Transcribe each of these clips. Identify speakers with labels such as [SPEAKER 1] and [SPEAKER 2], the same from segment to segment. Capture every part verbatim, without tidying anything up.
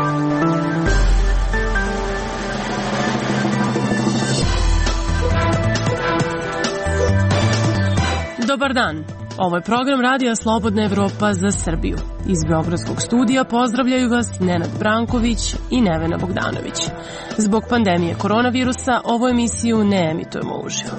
[SPEAKER 1] Dobar dan. Ovo je program Radija Slobodna Evropa za Srbiju. Iz Beogradskog studija pozdravljaju vas Nenad Branković i Nevena Bogdanović. Zbog pandemije koronavirusa ovu emisiju ne emitujemo uživo.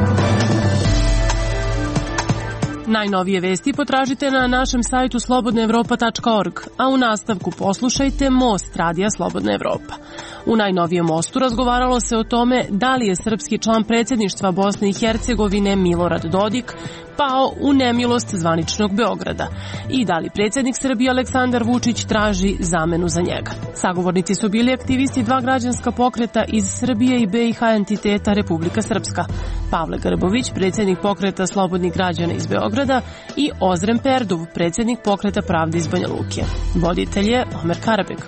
[SPEAKER 1] Najnovije vesti potražite na našem sajtu slobodna evropa tačka org, a u nastavku poslušajte Most Radija Slobodna Evropa. U najnovijem Mostu razgovaralo se o tome da li je srpski član predsjedništva Bosne i Hercegovine Milorad Dodik pao u nemilost zvaničnog Beograda i da li predsjednik Srbije Aleksandar Vučić traži zamenu za njega. Sagovornici su bili aktivisti dva građanska pokreta iz Srbije i be i ha entiteta Republika Srpska, Pavle Grbović, predsjednik pokreta Slobodnih građana iz Beograda, i Ozren Perduv, predsjednik pokreta Pravde iz Banja Luke. Voditelj je Omer Karabeg.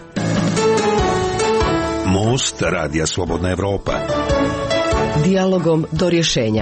[SPEAKER 2] Most Radija Slobodna Evropa.
[SPEAKER 3] Dijalogom do rješenja.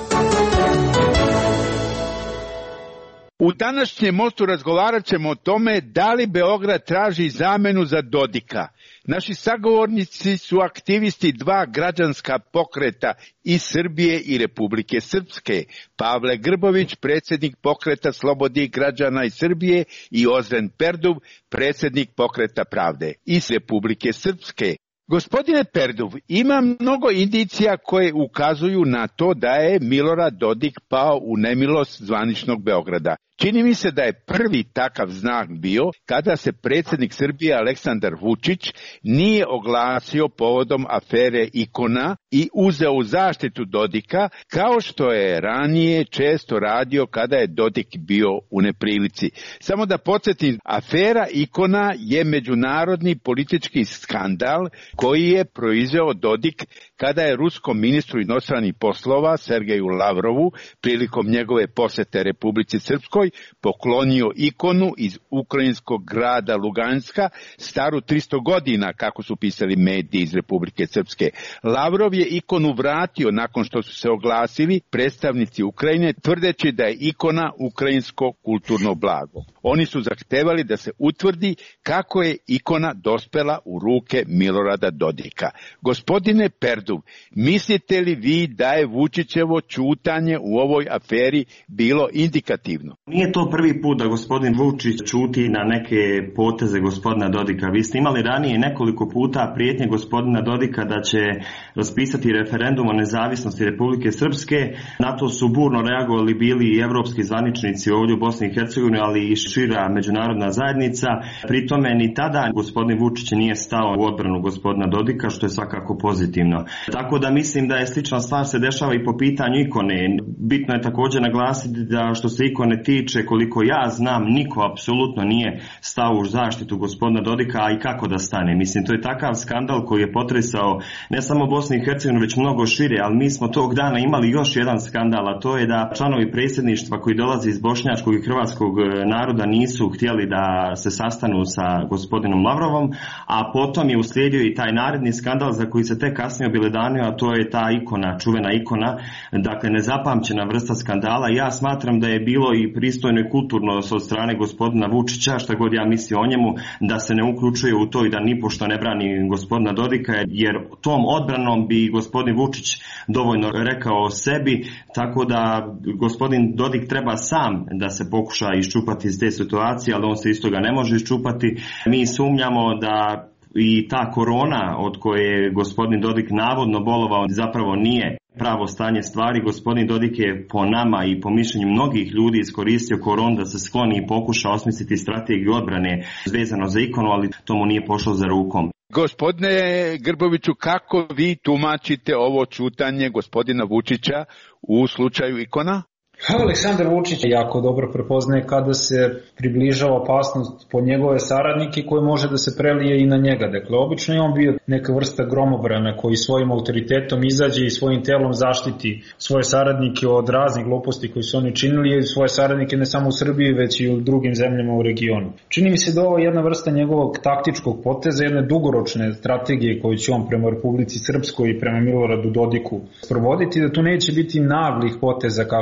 [SPEAKER 4] U današnjem Mostu razgovarat ćemo o tome da li Beograd traži zamenu za Dodika. Naši sagovornici su aktivisti dva građanska pokreta iz Srbije i Republike Srpske. Pavle Grbović, predsjednik pokreta Slobodnih građana iz Srbije, i Ozren Perduv, predsjednik pokreta Pravde iz Republike Srpske. Gospodine Perduv, ima mnogo indicija koje ukazuju na to da je Milorad Dodik pao u nemilost zvaničnog Beograda. Čini mi se da je prvi takav znak bio kada se predsjednik Srbije Aleksandar Vučić nije oglasio povodom afere Ikona i uzeo u zaštitu Dodika, kao što je ranije često radio kada je Dodik bio u neprilici. Samo da podsjetim, afera Ikona je međunarodni politički skandal koji je proizveo Dodik kada je ruskom ministru inostranih poslova Sergeju Lavrovu prilikom njegove posjete Republici Srpskoj poklonio ikonu iz ukrajinskog grada Luganska, staru tristo godina, kako su pisali mediji iz Republike Srpske. Lavrov je ikonu vratio nakon što su se oglasili predstavnici Ukrajine, tvrdeći da je ikona ukrajinsko kulturno blago. Oni su zahtevali da se utvrdi kako je ikona dospela u ruke Milorada Dodika. Gospodine Perduv, mislite li vi da je Vučićevo ćutanje u ovoj aferi bilo indikativno?
[SPEAKER 5] Nije to prvi put da gospodin Vučić ćuti na neke poteze gospodina Dodika. Vi ste imali ranije nekoliko puta prijetnje gospodina Dodika da će raspisati referendum o nezavisnosti Republike Srpske. Na to su burno reagovali bili i evropski zvaničnici ovdje u Bosni i Hercegovini, ali i šira međunarodna zajednica. Pri tome ni tada gospodin Vučić nije stao u odbranu gospodina Dodika, što je svakako pozitivno. Tako da mislim da je slična stvar se dešava i po pitanju ikone. Bitno je također naglasiti da što se ikone tiče, koliko ja znam, niko apsolutno nije stao u zaštitu gospodina Dodika, a i kako da stane. Mislim, to je takav skandal koji je potresao ne samo Bosnu i Hercegovinu, već mnogo šire, ali mi smo tog dana imali još jedan skandal, a to je da članovi predsjedništva koji dolaze iz bošnjačkog i hrvatskog naroda nisu htjeli da se sastanu sa gospodinom Lavrovom, a potom je uslijedio i taj naredni skandal za koji se tek kasnije objelodanio, a to je ta ikona, čuvena ikona, dakle nezapamćena vrsta skandala. Ja smatram da je bilo i pristojno i kulturno od strane gospodina Vučića, šta god ja mislim o njemu, da se ne uključuje u to i da nipošto ne brani gospodina Dodika, jer tom odbranom bi gospodin Vučić dovoljno rekao o sebi, tako da gospodin Dodik treba sam da se pokuša iščupati iz te situacije, ali on se isto ga ne može iščupati. Mi sumnjamo da i ta korona od koje je gospodin Dodik navodno bolovao zapravo nije pravo stanje stvari. Gospodin Dodik je po nama i po mišljenju mnogih ljudi iskoristio koronu da se skloni i pokuša osmisliti strategiju odbrane vezano za ikonu, ali to mu nije pošlo za rukom.
[SPEAKER 4] Gospodine Grboviću, kako vi tumačite ovo ćutanje gospodina Vučića u slučaju ikona?
[SPEAKER 6] Aleksandar Vučić jako dobro prepoznaje kada se približava opasnost po njegove saradnike koji može da se prelije i na njega. Dakle, obično je on bio neka vrsta gromobrana koji svojim autoritetom izađe i svojim telom zaštiti svoje saradnike od raznih gluposti koji su oni činili i svoje saradnike ne samo u Srbiji već i u drugim zemljama u regionu. Čini mi se da ovo je jedna vrsta njegovog taktičkog poteza, jedne dugoročne strategije koju će on prema Republici Srpskoj i prema Miloradu Dodiku sprovoditi, da tu neće biti naglih poteza kakvi se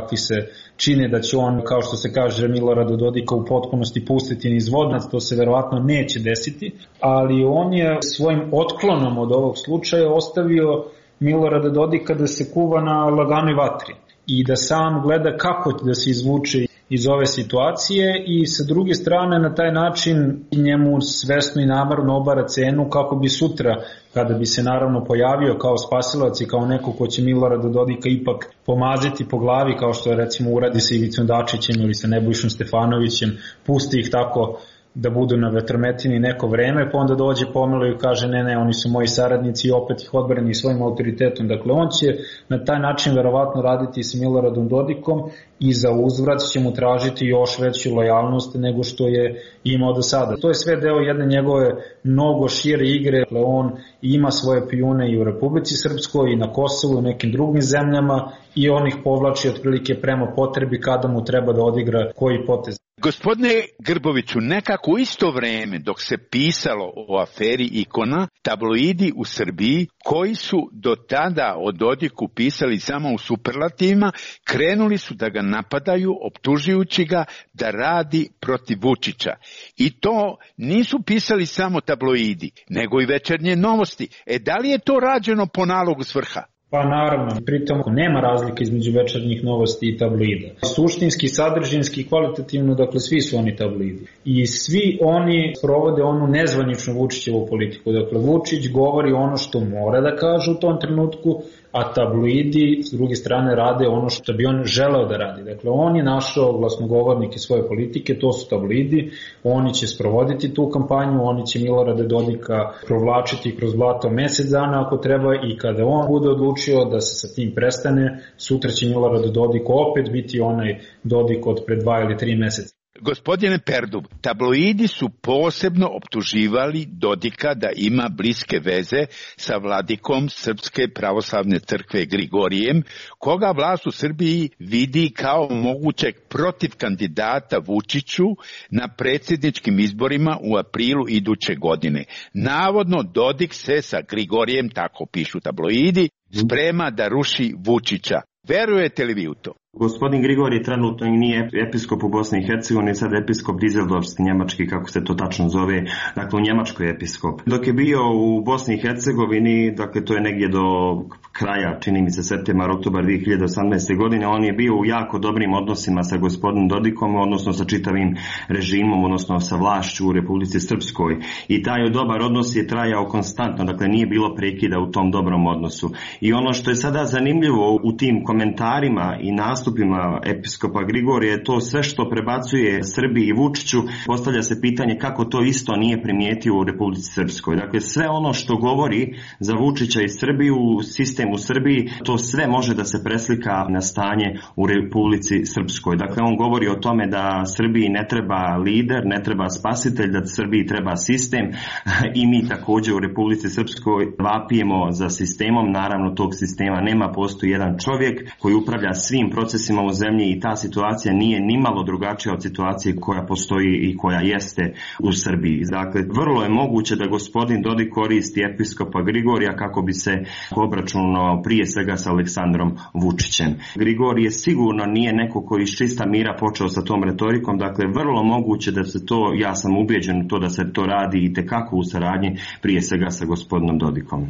[SPEAKER 6] čine da će on, kao što se kaže, Milorada Dodika u potpunosti pustiti niz vodac, to se verovatno neće desiti, ali on je svojim otklonom od ovog slučaja ostavio Milorada Dodika da se kuva na laganoj vatri i da sam gleda kako da se izvuče iz ove situacije i sa druge strane na taj način njemu svesno i namerno obara cenu kako bi sutra, kada bi se naravno pojavio kao spasilac i kao neko ko će Milorada Dodika ipak pomaziti po glavi, kao što je recimo uradi sa Ivicom Dačićem ili sa Nebojšom Stefanovićem, pusti ih tako da budu na vetrometini neko vreme, pa onda dođe pomelo i kaže ne, ne, oni su moji saradnici i opet ih odbrani svojim autoritetom. Dakle, on će na taj način verovatno raditi sa Miloradom Dodikom i za uzvrat će mu tražiti još veću lojalnost nego što je imao do sada. To je sve deo jedne njegove mnogo šire igre. Dakle, on ima svoje pijune i u Republici Srpskoj i na Kosovu i u nekim drugim zemljama i on ih povlači otprilike prema potrebi kada mu treba da odigra koji potez.
[SPEAKER 4] Gospodine Grboviću, nekako u isto vreme dok se pisalo o aferi Ikona, tabloidi u Srbiji koji su do tada o Dodiku pisali samo u superlativima, krenuli su da ga napadaju optužujući ga da radi protiv Vučića. I to nisu pisali samo tabloidi, nego i Večernje novosti. E da li je to rađeno po nalogu s vrha?
[SPEAKER 6] Pa naravno, pritom nema razlike između Večernjih novosti i tabloida. Suštinski, sadržinski, kvalitativno, dakle svi su oni tabloidi. I svi oni provode onu nezvaničnu Vučićevu politiku. Dakle, Vučić govori ono što mora da kaže u tom trenutku, a tabloidi s druge strane rade ono što bi on želeo da radi. Dakle, on je našao glasnogovornike svoje politike, to su tabloidi, oni će sprovoditi tu kampanju, oni će Milorada Dodika provlačiti kroz blato mesec dana ako treba i kada on bude odlučio da se sa tim prestane, sutra će Milorad Dodik opet biti onaj Dodik od pre dva ili tri meseca.
[SPEAKER 4] Gospodine Perdub, tabloidi su posebno optuživali Dodika da ima bliske veze sa vladikom Srpske pravoslavne crkve Grigorijem, koga vlast u Srbiji vidi kao mogućeg protiv kandidata Vučiću na predsjedničkim izborima u aprilu iduće godine. Navodno Dodik se sa Grigorijem, tako pišu tabloidi, sprema da ruši Vučića. Verujete li vi u to?
[SPEAKER 5] Gospodin Grigorij trenutno nije episkop u Bosni i Hercegovini, sad episkop Dizeldorfski, njemački, kako se to tačno zove, dakle u Njemačkoj episkop. Dok je bio u Bosni i Hercegovini, dakle to je negdje do kraja, čini mi se septembar, oktobar dvije hiljade osamnaeste. godine, on je bio u jako dobrim odnosima sa gospodinom Dodikom, odnosno sa čitavim režimom, odnosno sa vlašću u Republici Srpskoj. I taj dobar odnos je trajao konstantno, dakle nije bilo prekida u tom dobrom odnosu. I ono što je sada zanimljivo u tim komentarima i nastupima episkopa Grigorija je to sve što prebacuje Srbiji i Vučiću, postavlja se pitanje kako to isto nije primijetio u Republici Srpskoj. Dakle, sve ono što govori za Vučića i Srbiju, sistem u Srbiji, to sve može da se preslika na stanje u Republici Srpskoj. Dakle, on govori o tome da Srbiji ne treba lider, ne treba spasitelj, da Srbiji treba sistem i mi također u Republici Srpskoj vapijemo za sistemom. Naravno, tog sistema nema, postoji jedan čovjek koji upravlja svim procesima u zemlji i ta situacija nije nimalo drugačija od situacije koja postoji i koja jeste u Srbiji. Dakle, vrlo je moguće da gospodin Dodik koristi episkopa Grigorija kako bi se obračunao prije svega sa Aleksandrom Vučićem. Grigorije sigurno nije neko koji iz čista mira počeo sa tom retorikom, dakle vrlo moguće da se to, ja sam ubeđen u to da se to radi i tekako u saradnji prije svega sa gospodinom Dodikom.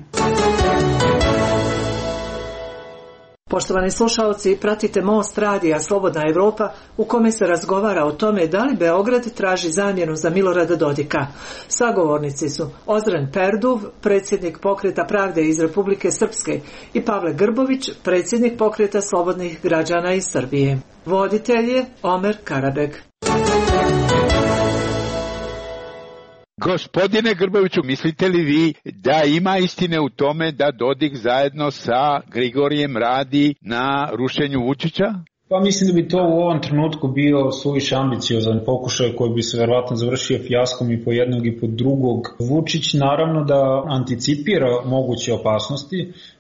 [SPEAKER 7] Poštovani slušalci, pratite Most radija Slobodna Evropa u kome se razgovara o tome da li Beograd traži zamjenu za Milorada Dodika. Sagovornici su Ozren Perduv, predsjednik Pokreta pravde iz Republike Srpske, i Pavle Grbović, predsjednik Pokreta slobodnih građana iz Srbije. Voditelj je Omer Karabeg.
[SPEAKER 4] Gospodine Grboviću, mislite li vi da ima istine u tome da Dodik zajedno sa Grigorijem radi na rušenju Vučića?
[SPEAKER 6] Pa mislim da bi to u ovom trenutku bio suviše ambiciozan pokušaj koji bi se verovatno završio fijaskom i po jednog i po drugog. Vučić naravno da anticipira moguće opasnosti,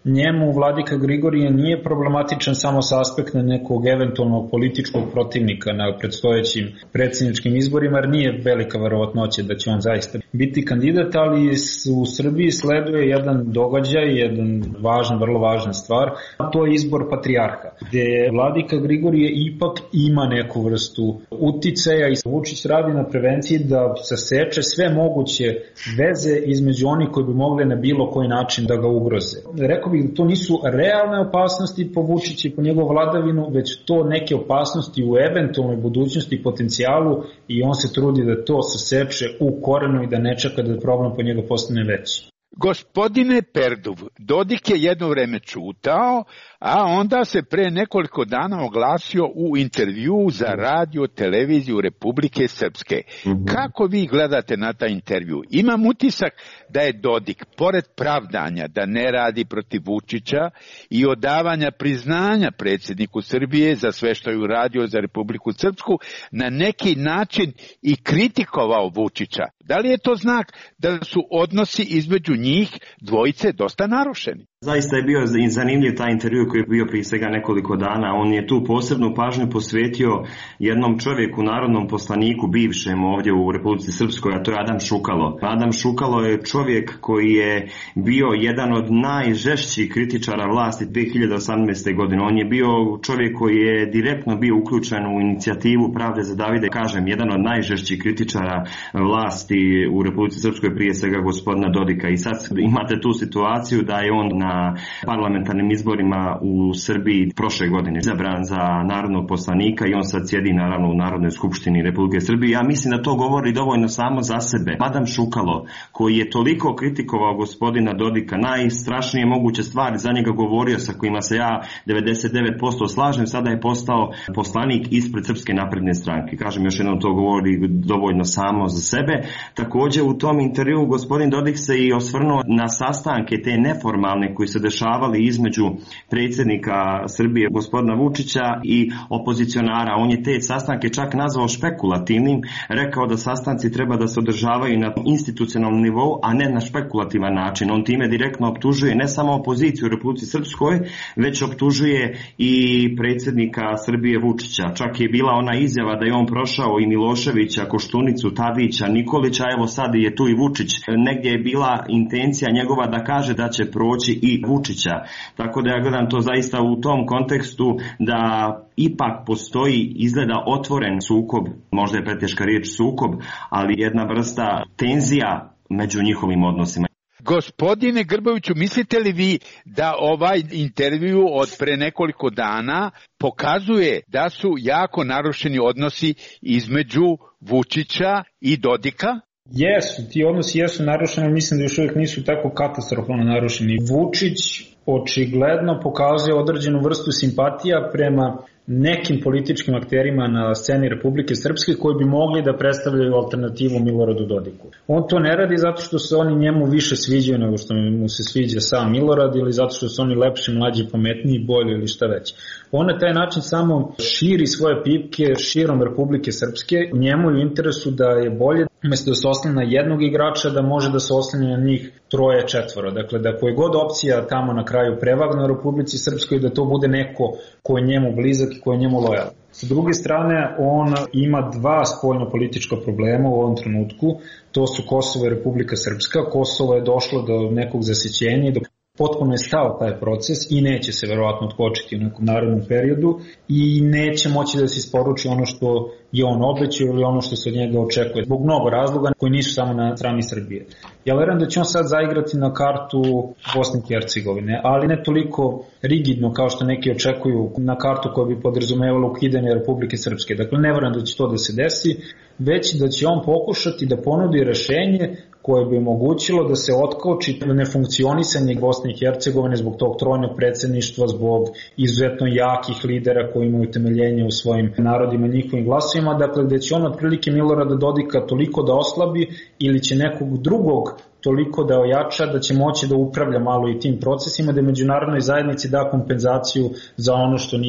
[SPEAKER 6] njemu vladika Grigorije nije problematičan samo sa aspekta nekog eventualnog političkog protivnika na predstojećim predsjedničkim izborima, jer nije velika verovatnoća da će on zaista biti kandidat, ali u Srbiji sleduje jedan događaj, jedan važan, vrlo važna stvar, a to je izbor patrijarha, gde vladika Grigorije ipak ima neku vrstu uticaja i Vučić radi na prevenciji da saseče sve moguće veze između onih koji bi mogli na bilo koji način da ga ugroze. Rekao bih da to nisu realne opasnosti po Vučiću i po njegovu vladavinu, već to neke opasnosti u eventualnoj budućnosti i potencijalu i on se trudi da to saseče u korenu i da ne čeka da problem po njega postane veći.
[SPEAKER 4] Gospodine Perduv, Dodik je jedno vreme čutao, a onda se pre nekoliko dana oglasio u intervju za radio televiziju Republike Srpske. Mm-hmm. Kako vi gledate na taj intervju? Imam utisak da je Dodik, pored pravdanja da ne radi protiv Vučića i odavanja priznanja predsjedniku Srbije za sve što je uradio za Republiku Srpsku, na neki način i kritikovao Vučića. Da li je to znak da su odnosi između njih dvojice dosta narušeni?
[SPEAKER 5] Zaista je bio zanimljiv taj intervju koji je bio prije svega nekoliko dana. On je tu posebnu pažnju posvetio jednom čovjeku, narodnom poslaniku, bivšem ovdje u Republici Srpskoj, a to je Adam Šukalo. Adam Šukalo je čovjek koji je bio jedan od najžešćih kritičara vlasti dve hiljade osamnaeste. godine. On je bio čovjek koji je direktno bio uključen u inicijativu Pravde za Davide, kažem, jedan od najžešćih kritičara vlasti u Republici Srpskoj, prije svega gospodina Dodika. I sad imate tu situaciju da je on na na parlamentarnim izborima u Srbiji prošle godine izabran za narodnog poslanika i on sad sjedi naravno u Narodnoj skupštini Republike Srbije. Ja mislim da to govori dovoljno samo za sebe. Adam Šukalo, koji je toliko kritikovao gospodina Dodika, najstrašnije moguće stvari za njega govorio, sa kojima se ja devedeset devet posto slažem, sada je postao poslanik ispred Srpske napredne stranke. Kažem, još jednom, to govori dovoljno samo za sebe. Također u tom intervju gospodin Dodik se i osvrnuo na sastanke te neformalne koji se dešavali između predsjednika Srbije gospodina Vučića i opozicionara. On je te sastanke čak nazvao špekulativnim, rekao da sastanci treba da se održavaju na institucionalnom nivou, a ne na špekulativan način. On time direktno optužuje ne samo opoziciju u Republici Srpskoj, već optužuje i predsjednika Srbije Vučića. Čak je bila ona izjava da je on prošao i Miloševića, Koštunicu, Tadića, Nikolića, evo sad je tu i Vučić. Negdje je bila intencija njegova da kaže da će proći i Vučića. Tako da ja gledam to zaista u tom kontekstu da ipak postoji, izgleda, otvoren sukob, možda je preteška riječ sukob, ali jedna vrsta tenzija među njihovim odnosima.
[SPEAKER 4] Gospodine Grboviću, mislite li vi da ovaj intervju od pre nekoliko dana pokazuje da su jako narušeni odnosi između Vučića i Dodika?
[SPEAKER 6] Jesu, ti odnosi jesu narušeni, mislim da još uvijek nisu tako katastrofalno narušeni. Vučić očigledno pokazuje određenu vrstu simpatija prema nekim političkim akterima na sceni Republike Srpske koji bi mogli da predstavljaju alternativu Miloradu Dodiku. On to ne radi zato što se oni njemu više sviđaju nego što mu se sviđa sam Milorad ili zato što su oni lepši, mlađi, pametniji, bolji ili šta već. On na taj način samo širi svoje pipke širom Republike Srpske. Njemu je u interesu da je bolje, umjesto da se oslanja na jednog igrača, da može da se oslanja na njih troje, četvoro. Dakle, da koja god opcija tamo na kraju prevagne u Republici Srpskoj, da to bude neko ko je njemu blizak i ko je njemu lojalan. Sa druge strane, on ima dva spoljno-politička problema u ovom trenutku. To su Kosovo i Republika Srpska. Kosovo je došlo do nekog zasićenja i do potpuno je stao taj proces i neće se verovatno otkočiti u nekom narednom periodu i neće moći da se isporuči ono što je on obećao ili ono što se od njega očekuje. Zbog mnogo razloga koji nisu samo na strani Srbije. Ja verujem da će on sad zaigrati na kartu Bosne i Hercegovine, ali ne toliko rigidno kao što neki očekuju, na kartu koja bi podrazumevala ukidanje Republike Srpske. Dakle, ne verujem da će to da se desi, već da će on pokušati da ponudi rešenje koje bi omogućilo da se otkoči nefunkcionisanje Bosne i Hercegovine zbog tog trojnog predsjedništva, zbog izuzetno jakih lidera koji imaju temeljenje u svojim narodima i njihovim glasovima, dakle gde će on otprilike Milorada Dodika toliko da oslabi ili će nekog drugog toliko da ojača da će moći da upravlja malo i tim procesima, da međunarodnoj zajednici da kompenzaciju za ono što nije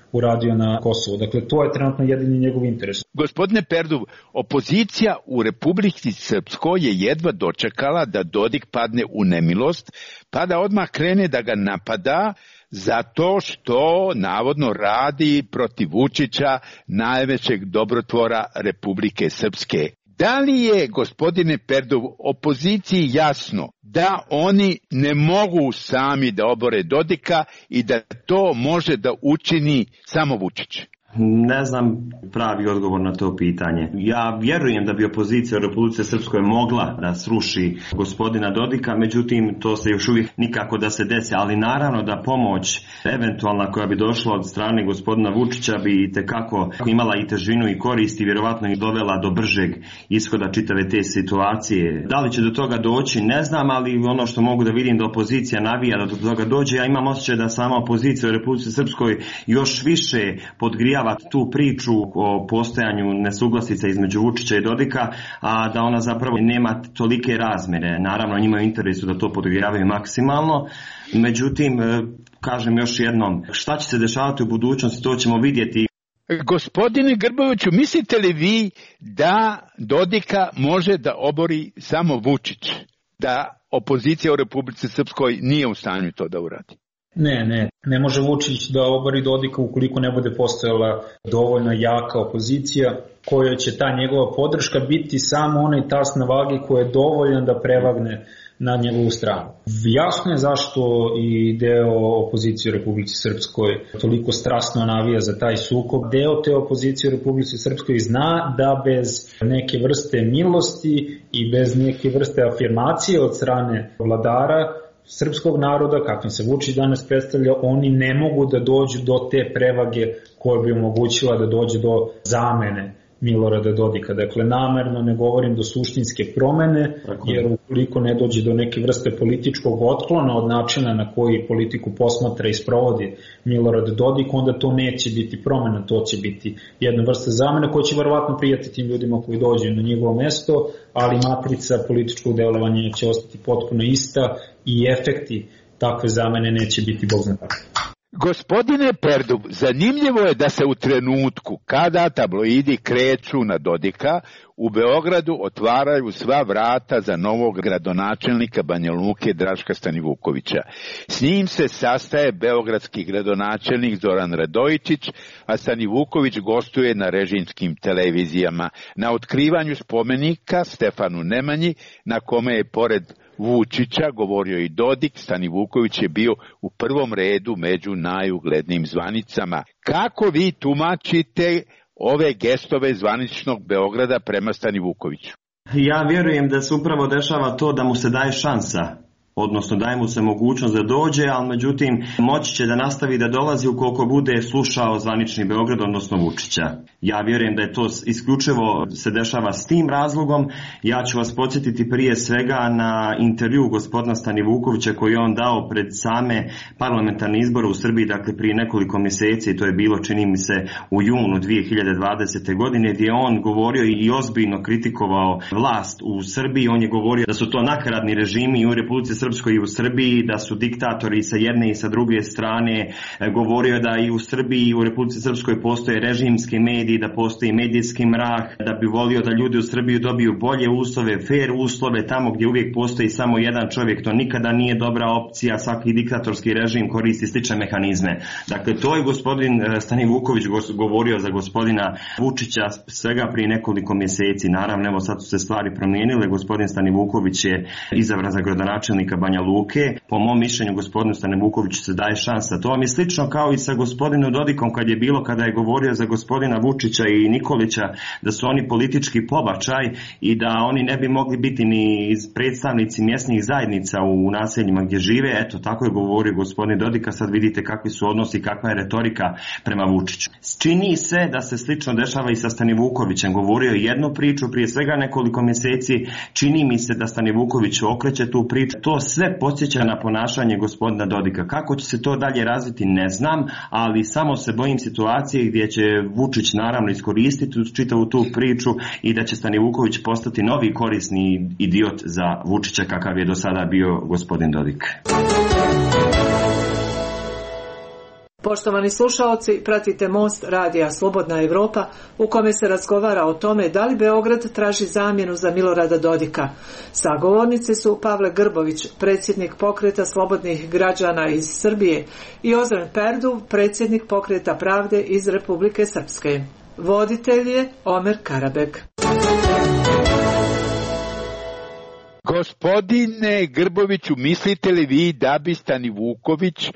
[SPEAKER 6] uradio na Kosovu. Dakle, to je trenutno jedini njegov interes.
[SPEAKER 4] Gospodine Perdub, opozicija u Republici Srpskoj je jedva dočekala da Dodik padne u nemilost, pa da odmah krene da ga napada zato što navodno radi protiv Vučića, najvećeg dobrotvora Republike Srpske. Da li je, gospodine Perdub, opoziciji jasno da oni ne mogu sami da obore Dodika i da to može da učini samo Vučić?
[SPEAKER 5] Ne znam pravi odgovor na to pitanje. Ja vjerujem da bi opozicija u Republici Srpskoj mogla da sruši gospodina Dodika, međutim to se još uvijek nikako da se desi, ali naravno da pomoć eventualna koja bi došla od strane gospodina Vučića bi itekako imala i težinu i korist i vjerovatno i dovela do bržeg ishoda čitave te situacije. Da li će do toga doći, ne znam, ali ono što mogu da vidim da opozicija navija da do toga dođe, ja imam osjećaj da sama opozicija u Republici Srpskoj još više podgrija tu priču o postojanju nesuglasica između Vučića i Dodika, a da ona zapravo nema tolike razmjere. Naravno, njima je u interesu da to podgrijavaju maksimalno. Međutim, kažem još jednom, šta će se dešavati u budućnosti, to ćemo vidjeti.
[SPEAKER 4] Gospodine Grboviću, mislite li vi da Dodika može da obori samo Vučić? Da opozicija u Republici Srpskoj nije u stanju to da uradi?
[SPEAKER 6] Ne, ne. Ne može Vučić da obori Dodika ukoliko ne bude postojala dovoljno jaka opozicija koja će ta njegova podrška biti samo onaj tas na vagi koji je dovoljan da prevagne na njegovu stranu. Jasno je zašto i deo opozicije u Republici Srpskoj toliko strasno navija za taj sukob. Deo te opozicije u Republici Srpskoj zna da bez neke vrste milosti i bez neke vrste afirmacije od strane vladara srpskog naroda, kakvim se Vučić danas predstavlja, oni ne mogu da dođu do te prevage koja bi omogućila da dođe do zamene Milorada Dodika. Dakle, namerno ne govorim do suštinske promene, jer ukoliko ne dođe do neke vrste političkog otklona od načina na koji politiku posmatra i sprovodi Milorad Dodik, onda to neće biti promena, to će biti jedna vrsta zamene koja će verovatno prijati tim ljudima koji dođu na njegovo mesto, ali matrica političkog delovanja će ostati potpuno ista i efekti takve zamene neće biti bog zna tako.
[SPEAKER 4] Gospodine Perdub, zanimljivo je da se u trenutku kada tabloidi kreću na Dodika, u Beogradu otvaraju sva vrata za novog gradonačelnika Banja Luke Draška Stanivukovića. S njim se sastaje beogradski gradonačelnik Zoran Radojičić, a Stanivuković gostuje na režimskim televizijama na otkrivanju spomenika Stefanu Nemanji, na kome je pored Vučića govorio i Dodik. Stanivuković je bio u prvom redu među najuglednijim zvanicama. Kako vi tumačite ove gestove zvaničnog Beograda prema Stanivukoviću?
[SPEAKER 5] Ja vjerujem da se upravo dešava to da mu se daje šansa, odnosno daje mu se mogućnost da dođe, ali međutim moći će da nastavi da dolazi ukoliko bude slušao zvanični Beograd, odnosno Vučića. Ja vjerujem da je to isključivo se dešava s tim razlogom. Ja ću vas podsjetiti prije svega na intervju gospodina Stanivukovića koji je on dao pred same parlamentarne izbore u Srbiji, dakle prije nekoliko mjeseci, to je bilo čini mi se u junu dvije hiljade dvadesete. godine, gdje je on govorio i ozbiljno kritikovao vlast u Srbiji. On je govorio da su to nakaradni režimi u Republici Srpskoj i u Srbiji, da su diktatori sa jedne i sa druge strane. Govorio je da i u Srbiji i u Republici Srpskoj postoje režimski mediji, da postoji medijski mrak, da bi volio da ljudi u Srbiji dobiju bolje uslove, fair uslove, tamo gdje uvijek postoji samo jedan čovjek, to nikada nije dobra opcija, svaki diktatorski režim koristi slične mehanizme. Dakle, to je gospodin Stanivuković govorio za gospodina Vučića svega prije nekoliko mjeseci. Naravno, evo sad su se stvari promijenile, gospodin Stanivuković je izabran za gradonačelnika Banja Luke. Po mom mišljenju gospodinu Stanivukoviću se daje šansa. To vam je slično kao i sa gospodinom Dodikom kad je bilo, kada je govorio za gospodina Vučića i Nikolića da su oni politički pobačaj i da oni ne bi mogli biti ni predstavnici mjesnih zajednica u naseljima gdje žive. Eto, tako je govorio gospodin Dodika. Sad vidite kakvi su odnosi, kakva je retorika prema Vučiću. Čini se da se slično dešava i sa Stanivukovićem. Govorio je jednu priču prije svega nekoliko mjeseci. Čini mi se da Stanivuković okreće tu priču. To sve podsjeća na ponašanje gospodina Dodika. Kako će se to dalje razviti ne znam, ali samo se bojim situacije gdje će Vučić naravno iskoristiti čitavu tu priču i da će Stanivuković postati novi korisni idiot za Vučića kakav je do sada bio gospodin Dodik.
[SPEAKER 7] Poštovani slušaoci, pratite Most radija Slobodna Evropa u kome se razgovara o tome da li Beograd traži zamjenu za Milorada Dodika. Sagovornici su Pavle Grbović, predsjednik Pokreta slobodnih građana iz Srbije, i Ozren Perduv, predsjednik Pokreta pravde iz Republike Srpske. Voditelj je Omer Karabeg.
[SPEAKER 4] Gospodine Grboviću, mislite li vi da bi Stani Vuković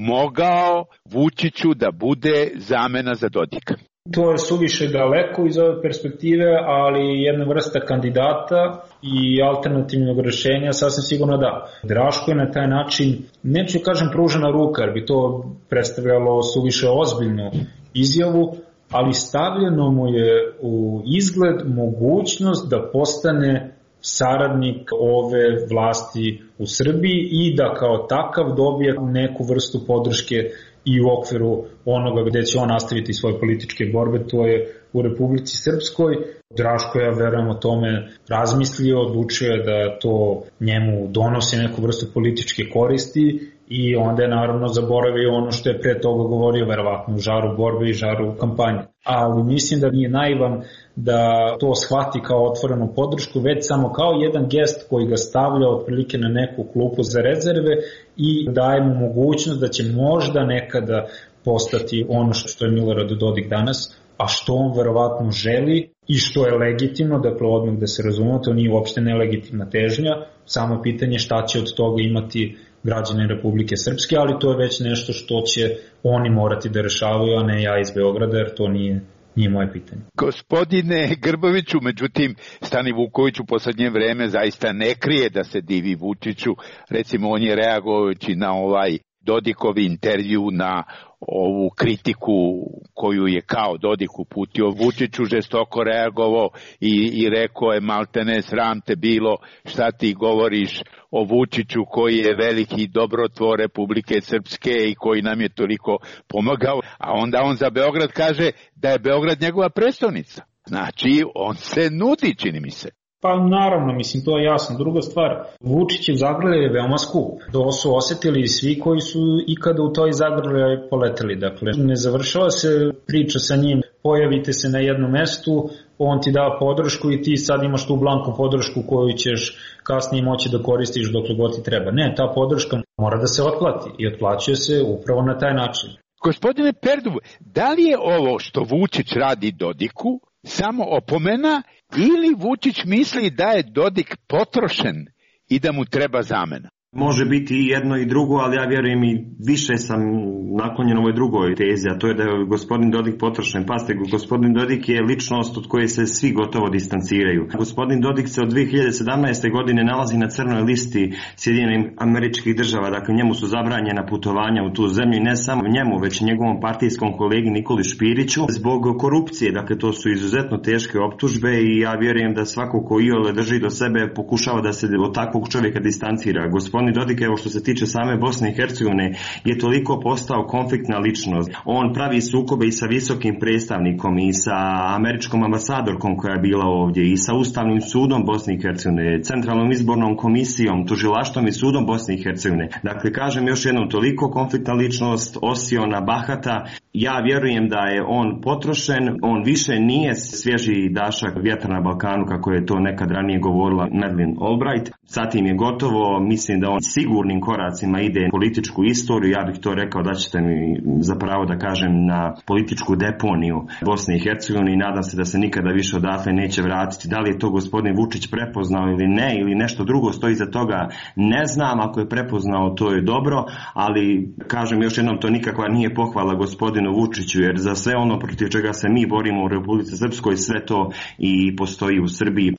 [SPEAKER 4] mogao Vučiću da bude zamena za Dodika?
[SPEAKER 6] To je suviše daleko iz ove perspektive, ali jedna vrsta kandidata i alternativnog rješenja sasvim sigurno da. Draško je na taj način, neću kažem pružena ruka, jer bi to predstavljalo suviše ozbiljnu izjavu, ali stavljeno mu je u izgled mogućnost da postane saradnik ove vlasti u Srbiji i da kao takav dobije neku vrstu podrške i u okviru onoga gde će on nastaviti svoje političke borbe, to je u Republici Srpskoj. Draško, ja verujem o tome, razmislio, odlučio je da to njemu donosi neku vrstu političke koristi i onda je naravno zaboravio ono što je pre toga govorio, verovatno u žaru borbe i žaru kampanje. Ali mislim da nije naivan da to shvati kao otvorenu podršku, već samo kao jedan gest koji ga stavlja otprilike na neku klupu za rezerve i daje mu mogućnost da će možda nekada postati ono što je Milorad Dodik danas, a što on verovatno želi i što je legitimno, dakle odmah da se razumemo, to nije uopšte nelegitimna težnja, samo pitanje šta će od toga imati građani Republike Srpske, ali to je već nešto što će oni morati da rešavaju, a ne ja iz Beograda, jer to nije, nije moje pitanje.
[SPEAKER 4] Gospodine Grboviću, međutim, Stani Vuković u poslednje vreme zaista ne krije da se divi Vučiću. Recimo, on je reagovajući na ovaj Dodikovi intervju, na ovu kritiku koju je kao Dodik uputio Vučiću, žestoko reagovao i, i rekao je maltene sram te bilo šta ti govoriš o Vučiću koji je veliki dobrotvor Republike Srpske i koji nam je toliko pomagao, a onda on za Beograd kaže da je Beograd njegova prestonica. Znači, on se nudi, čini mi se.
[SPEAKER 6] Pa naravno, mislim, to je jasno. Druga stvar, Vučićev zagrljaj je veoma skup. To su osetili svi koji su ikada u toj zagrljaj poleteli. Dakle, ne završava se priča sa njim, pojavite se na jednom mestu, on ti da podršku i ti sad imaš tu blanku podršku koju ćeš kasnije moći da koristiš dokle god ti treba. Ne, ta podrška mora da se otplati i otplaćuje se upravo na taj način.
[SPEAKER 4] Gospodine Perduv, da li je ovo što Vučić radi Dodiku samo opomena ili Vučić misli da je Dodik potrošen i da mu treba zamena?
[SPEAKER 5] Može biti i jedno i drugo, ali ja vjerujem i više sam naklonjen ovoj drugoj tezi, a to je da je gospodin Dodik potrošen. Pazite, gospodin Dodik je ličnost od koje se svi gotovo distanciraju. Gospodin Dodik se od dve hiljade sedamnaeste. godine nalazi na crnoj listi Sjedinjenih Američkih Država, dakle njemu su zabranjena putovanja u tu zemlju i ne samo njemu, već i njegovom partijskom kolegi Nikoli Špiriću zbog korupcije. Dakle, to su izuzetno teške optužbe i ja vjerujem da svako ko iole drži do sebe pokušava da se od takvog čovjeka distancira. Gospodin Dodik, evo što se tiče same Bosne i Hercegovine, je toliko postao konfliktna ličnost. On pravi sukobe i sa visokim predstavnikom i sa američkom ambasadorkom koja je bila ovdje i sa Ustavnim sudom Bosne i Hercegovine, Centralnom izbornom komisijom, tužilaštvom i sudom Bosne i Hercegovine. Dakle, kažem još jednom, toliko konfliktna ličnost, osiona, bahata. Ja vjerujem da je on potrošen, on više nije svježi dašak vjetra na Balkanu kako je to nekad ranije govorila Madeleine Albright. Zatim je gotovo, mislim da on sigurnim koracima ide političku istoriju, ja bih to rekao da ćete mi zapravo da kažem na političku deponiju Bosne i Hercegovine i nadam se da se nikada više odatle neće vratiti. Da li je to gospodin Vučić prepoznao ili ne, ili nešto drugo stoji za toga, ne znam. Ako je prepoznao, to je dobro, ali kažem još jednom, to nikakva nije pohvala gospodinu Vučiću, jer za sve ono protiv čega se mi borimo u Republici Srpskoj, sve to i postoji u Srbiji.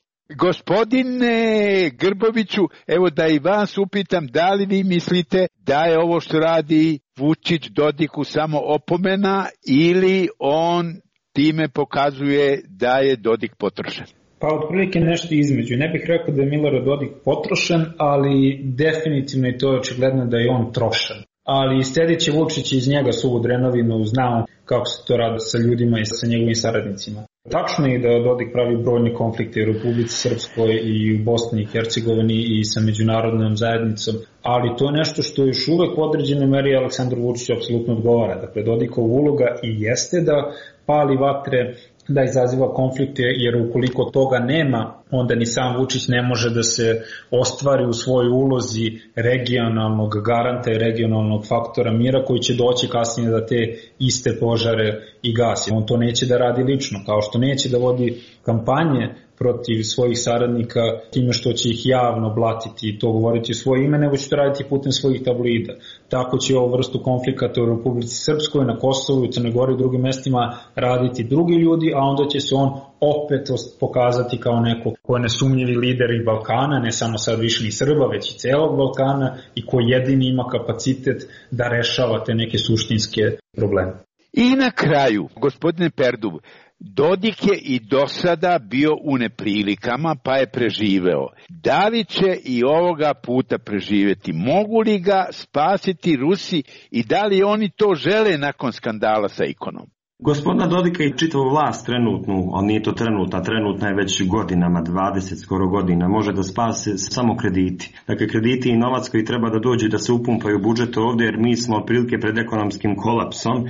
[SPEAKER 4] Gospodine Grboviću, evo da i vas upitam, da li vi mislite da je ovo što radi Vučić Dodiku samo opomena ili on time pokazuje da je Dodik potrošen?
[SPEAKER 6] Pa otprilike nešto između. Ne bih rekao da je Milorad Dodik potrošen, ali definitivno i to je očigledno da je on trošen. ali stedeći Vučić iz njega suvu drenovinu, znao kako se to radi sa ljudima i sa njegovim saradnicima. Tačno je da Dodik pravi brojne konflikte u Republici Srpskoj i u Bosni i Hercegovini i sa međunarodnom zajednicom, ali to je nešto što još uvek u određenoj meri Aleksandru Vučiću apsolutno odgovara. Dakle, Dodikova uloga i jeste da pali vatre, da izaziva konflikte, jer ukoliko toga nema, onda ni sam Vučić ne može da se ostvari u svojoj ulozi regionalnog garanta i regionalnog faktora mira koji će doći kasnije da te iste požare i gasi. On to neće da radi lično, kao što neće da vodi kampanje protiv svojih saradnika time što će ih javno blatiti i to govoriti u svoje ime, nego će to raditi putem svojih tabloida. Tako će ovu vrstu konflikata u Republici Srpskoj, na Kosovu, u Crnoj Gori i drugim mestima raditi drugi ljudi, a onda će se on opet pokazati kao neko ko je nesumnjivi lider i Balkana, ne samo sad više ni Srba, već i celog Balkana i ko jedini ima kapacitet da rešava te neke suštinske probleme.
[SPEAKER 4] I na kraju, gospodine Perduv, Dodik je i do sada bio u neprilikama pa je preživeo. Da li će i ovoga puta preživeti? Mogu li ga spasiti Rusi i da li oni to žele nakon skandala sa ikonom?
[SPEAKER 5] Gospodina Dodika i čitavu vlast trenutnu, ali nije to trenutna, trenutna je već godinama, dvadeset skoro godina, može da spase samo krediti. Dakle, krediti i novac koji treba da dođe da se upumpaju u budžet ovdje, jer mi smo otprilike pred ekonomskim kolapsom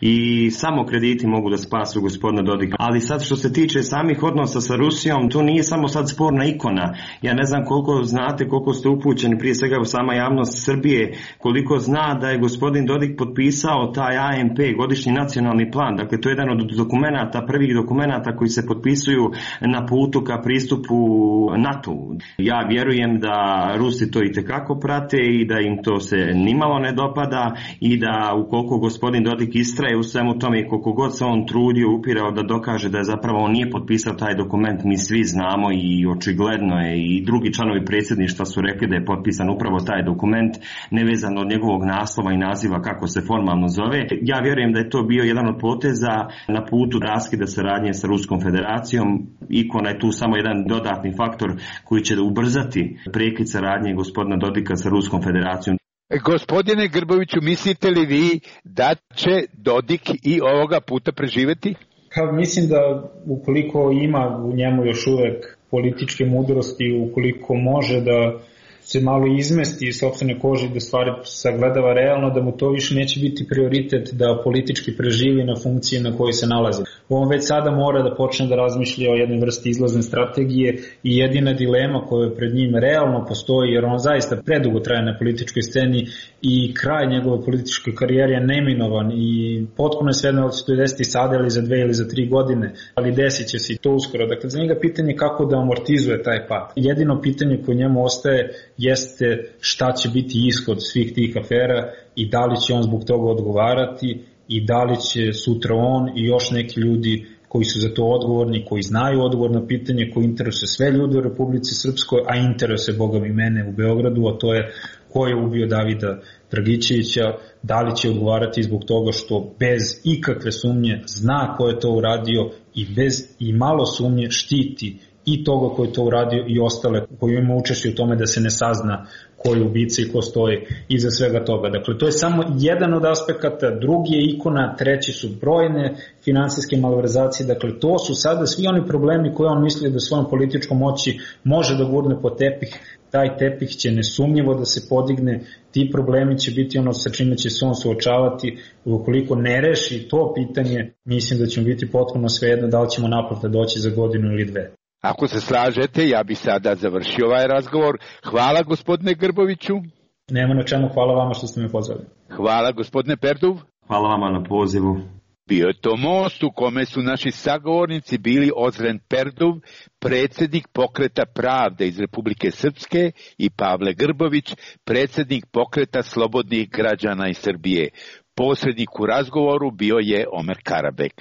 [SPEAKER 5] i samo krediti mogu da spasu gospodina Dodika. Ali sad što se tiče samih odnosa sa Rusijom, tu nije samo sad sporna ikona. Ja ne znam koliko znate, koliko ste upućeni, prije svega u sama javnost Srbije, koliko zna da je gospodin Dodik potpisao taj A M P, godišnji nacionalni plan. Dakle, to je jedan od dokumenata, prvih dokumenata koji se potpisuju na putu ka pristupu NATO-u. Ja vjerujem da Rusi to itekako prate i da im to se nimalo ne dopada i da ukoliko gospodin Dodik istraje u svemu tome i koliko god se on trudio, upirao da dokaže da je zapravo on nije potpisao taj dokument, mi svi znamo i očigledno je i drugi članovi predsjedništva su rekli da je potpisan upravo taj dokument, nevezan od njegovog naslova i naziva kako se formalno zove. Ja vjerujem da je to bio jedan od poteza na putu raskida saradnje sa Ruskom federacijom. Ikona je tu samo jedan dodatni faktor koji će ubrzati prekid saradnje gospodina Dodika sa Ruskom federacijom.
[SPEAKER 4] Gospodine Grboviću, mislite li vi da će Dodik i ovoga puta preživeti?
[SPEAKER 6] Pa, mislim da ukoliko ima u njemu još uvek političke mudrosti, ukoliko može da se malo izmesti iz sopstvene kože i da stvari sagledava realno, da mu to više neće biti prioritet da politički preživi na funkciji na kojoj se nalazi. On već sada mora da počne da razmišlja o jednoj vrsti izlazne strategije i jedina dilema koja pred njim realno postoji, jer on zaista predugo traje na političkoj sceni i kraj njegove političke karijere je neminovan i potpuno je svejedno da će to desiti sada ili za dve ili za tri godine, ali desit će se i to uskoro. Dakle, za njega pitanje kako da amortizuje taj pad. Jedino pitanje koje njemu ostaje jeste šta će biti ishod svih tih afera i da li će on zbog toga odgovarati i da li će sutra on i još neki ljudi koji su za to odgovorni, koji znaju odgovor na pitanje, koji interesuje sve ljude u Republici Srpskoj, a interesuje Boga mi mene u Beogradu, a to je ko je ubio Davida Dragićevića, da li će odgovarati zbog toga što bez ikakve sumnje zna ko je to uradio i bez i malo sumnje štiti i toga ko je to uradio i ostale koji ima učešće u tome da se ne sazna ko je ubica i ko stoji iza svega toga. Dakle, to je samo jedan od aspekata, drugi je ikona, treći su brojne finansijske malverzacije. Dakle, to su sada svi oni problemi koje on misli da svojom političkom moći može da gurne po tepih. Taj tepih će nesumnjivo da se podigne, ti problemi će biti ono sa čime će se on suočavati. Ukoliko ne reši to pitanje, mislim da ćemo biti potpuno svejedno da li ćemo naplata doći za godinu ili dve.
[SPEAKER 4] Ako se slažete, ja bih sada završio ovaj razgovor. Hvala gospodine Grboviću.
[SPEAKER 6] Nema na čemu, hvala vama što ste me pozvali.
[SPEAKER 4] Hvala gospodine Perduv.
[SPEAKER 5] Hvala vama na pozivu.
[SPEAKER 4] Bio je to most u kome su naši sagovornici bili Ozren Perduv, predsjednik Pokreta pravde iz Republike Srpske, i Pavle Grbović, predsjednik Pokreta slobodnih građana iz Srbije. Posrednik u razgovoru bio je Omer Karabek.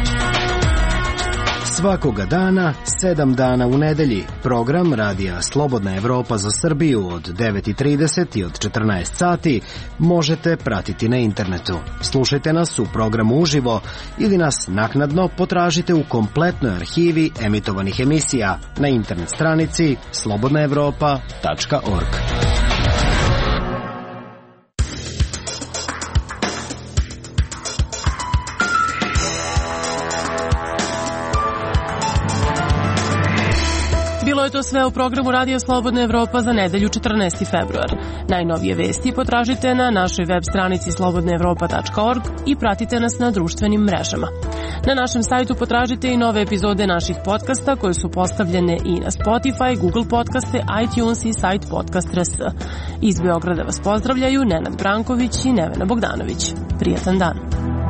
[SPEAKER 8] Svakoga dana, sedam dana u nedelji, program Radija Slobodna Evropa za Srbiju od devet i trideset i od četrnaest sati možete pratiti na internetu. Slušajte nas u programu uživo ili nas naknadno potražite u kompletnoj arhivi emitovanih emisija na internet stranici slobodna evropa tačka org.
[SPEAKER 1] to sve u programu Radija Slobodna Evropa za nedelju četrnaesti februar. Najnovije vesti potražite na našoj web stranici slobodna evropa tačka org i pratite nas na društvenim mrežama. Na našem sajtu potražite i nove epizode naših podcasta koje su postavljene i na Spotify, Google podcaste, iTunes i sajt podcast tačka r s. Iz Beograda vas pozdravljaju Nenad Branković i Nevena Bogdanović. Prijatan dan.